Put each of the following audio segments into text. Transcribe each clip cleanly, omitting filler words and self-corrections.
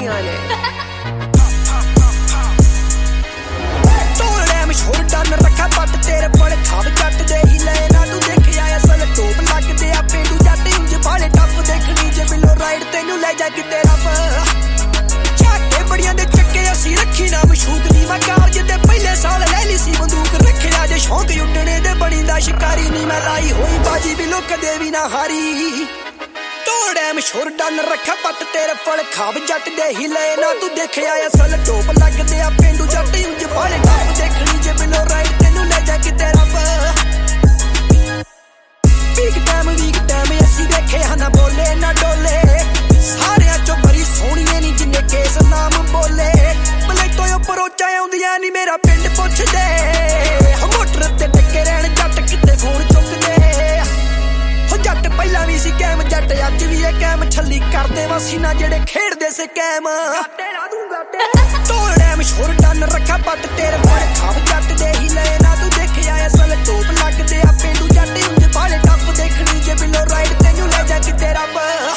ਹੁੰਦੀਆਂ ਨੇ ਤੋੜੇ ਮਸ਼ਹੂਰ ਡਨ ਰੱਖਾ ਪੱਟ ਤੇਰੇ ਬੜੇ ਖਾਬ ਜੱਟ ਦੇ ਹੀ ਲੈ ਨਾ ਤੂੰ ਦੇਖਿਆ ਅਸਲ ਟੋਪ ਲੱਗਦੇ ਆ ਪੇਂਡੂ ਜੱਟ ਇੰਜ ਬਾਲੇ ਟੱਪ ਦੇਖਣੀ ਜੇ ਬਿਲੋ ਰਾਈਡ ਤੈਨੂੰ ਲੈ ਜਾ ਕਿਤੇ ਰੱਬ ਝਾਕੇ ਬੜੀਆਂ ਦੇ ਚੱਕੇ ਅਸੀਂ ਰੱਖੀ ਨਾ ਮਸ਼ੂਕ ਨੀ ਮੈਂ ਕਾਲਜ ਦੇ ਪਹਿਲੇ ਸਾਲ ਲੈ ਲਈ ਸੀ ਬੰਦੂਕ ਰੱਖਿਆ ਜੇ ਸ਼ੌਂਕ ਉੱਡਣੇ ਦੇ ਬਣੀ ਦਾ ਸ਼ਿਕਾਰੀ ਨੀ ਮੈਂ ਲਾਈ ਹੋਈ ਬਾਜੀ ਵੀ ਕਦੇ ਵੀ ਨਾ ਹਾਰੀ ਤੋੜੇ ਮਸ਼ਹੂਰ ਡਨ ਰੱਖਾ ਪੱਟ ਤੇਰੇ ਫਲ ਖਾਬ ਜੱਟ ਦੇ ਹੀ ਲੈ ਨਾ ਤੂੰ ਦੇਖਿਆ ਅਸਲ ਟੋਪ ਲੱਗਦੇ ਆ ਪੇਂਡੂ ਜੱਟ ਇੰਜ ਬਾਲੇ ਟੱਪ ਦੇਖਣੀ ਜੇ ਬਿਲੋ ਰਾਈਡ ਤੈਨੂੰ ਲੈ ਜਾ ਕਿਤੇ ਰੱਬ ਵੀਕ ਟਾਈਮ ਅਸੀਂ ਦੇਖੇ ਹਨ ਬੋਲੇ ਨਾ ਡੋਲੇ ਸਾਰਿਆਂ ਚੋਂ ਬੜੀ ਸੋਹਣੀਏ ਨੀ ਜਿੰਨੇ ਕੇਸ ਨਾਮ ਬੋਲੇ ਪਲੇਟੋਂ ਉੱਪਰ ਉੱਚਾ ਆਉਂਦੀਆਂ ਨੀ ਮੇਰਾ ਪਿੰਡ ਪੁੱਛਦੇ ਮੋਟਰ ਤੇ ਟੱਕੇ ਰਹਿਣ ਜੱਟ ਕਿਤੇ ਫੋਨ ਚੁੱਕਦੇ ਹੋ ਜੱਟ ਪਹਿਲਾਂ ਵੀ ਸੀ ਕੈਮ ਜੱਟ ਅੱਜ ਵੀ ਇਹ ਕੈਮ ਛੱਲੀ ਕਰਦੇ ਵਾਸੀ ਨਾ ਜਿਹੜੇ ਖੇਡਦੇ ਸੀ ਕੈਮ ਤੋੜੇ ਮਸ਼ਹੂਰ ਡਨ ਰੱਖਾ ਪੱਟ ਤੇਰੇ ਬੜੇ ਖਾਬ ਜੱਟ ਦੇ ਹੀ ਲੈ ਨਾ ਤੂੰ ਦੇਖਿਆ ਅਸਲ ਟੋਪ ਲੱਗਦੇ ਆ ਪੇਂਡੂ ਜੱਟ ਇੰਜ ਬਾਲੇ ਟੱਪ ਦੇਖਣੀ ਜੇ ਬਿਲੋ ਰਾਈਡ ਤੈਨੂੰ ਲੈ ਜਾ ਕਿਤੇ ਰੱਬ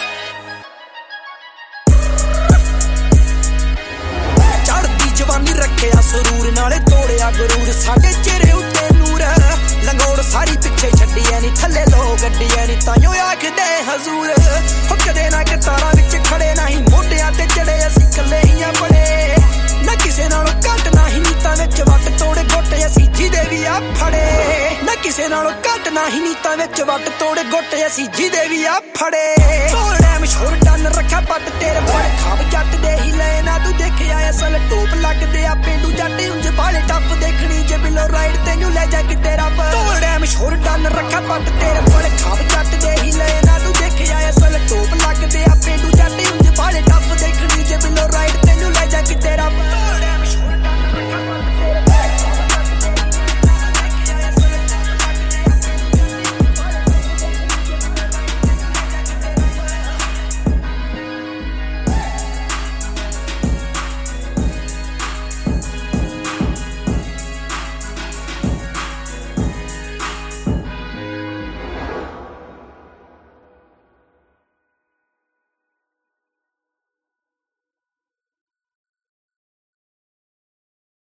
ਚੜਦੀ ਜਵਾਨੀ ਰੱਖਿਆ ਸਰੂਰ ਨਾਲੇ ਤੋੜਿਆ ਗਰੂਰ ਸਾਡੇ ਚਿਹਰੇ ਉੱਤੇ ਨੂਰ ਲੰਗੋੜ ਸਾਰੀ ਪਿੱਛੇ ਛੱਡੀਆਂ ਨੀ ਥੱਲੇ ਲੋ ਗੱਡੀਆਂ ਨੀ ਤਾਈਓ ਆਖਦੇ ਹਜ਼ੂਰ ਹੋ ਕਦੇ ਨਾ ਕਤਾਰਾਂ ਵਿੱਚ ਖੜੇ ਨਹੀਂ ਮੋਢਿਆਂ ਤੇ ਚੜੇ ਅਸੀਂ ਕੱਲੇ ਹੀ ਆ ਬੜੇ ਨਾ ਕਿਸੇ ਨਾਲੋਂ ਘੱਟ ਨਹੀਂ ਨੀਤਾਂ ਵਿੱਚ ਵੱਟ ਤੋੜੇ ਗੋਟੇ ਅਸੀਂ ਜਿਹਦੇ ਵੀ ਆ ਫੜੇ ਨਾ ਕਿਸੇ ਨਾਲੋਂ ਘੱਟ ਨਹੀਂ ਨੀਤਾਂ ਵਿੱਚ ਵੱਟ ਤੋੜੇ ਗੋਟੇ ਅਸੀਂ ਜਿਹਦੇ ਵੀ ਆ ਫੜੇ ਤੋੜੇ ਮਸ਼ਹੂਰ ਡਨ ਰੱਖਾ ਪੱਟ ਤੇਰੇ ਬੜੇ ਖਾਬ ਜੱਟ ਦੇ ਹੀ ਲੈ ਨਾ ਤੂੰ ਦੇਖਿਆ ਅਸਲ ਟੋਪ ਲੱਗਦੇ ਆ ਪੇਂਡੂ ਜੱਟ ਉਂਝ ਬਾਲੇ ਟੱਪ ਦੇਖਣੀ ਜੇ ਬਿਲੋ ਰਾਈਡ ਤੈਨੂੰ ਲੈ ਜਾ ਕਿਤੇ ਰੱਬ ਤੋੜੇ ਮਸ਼ਹੂਰ ਡਨ ਰੱਖਾ ਪੱਟ ਤੇਰੇ ਬੜੇ ਖਾਬ ਜੱਟ ਦੇ ਹੀ ਲੈ ਨਾ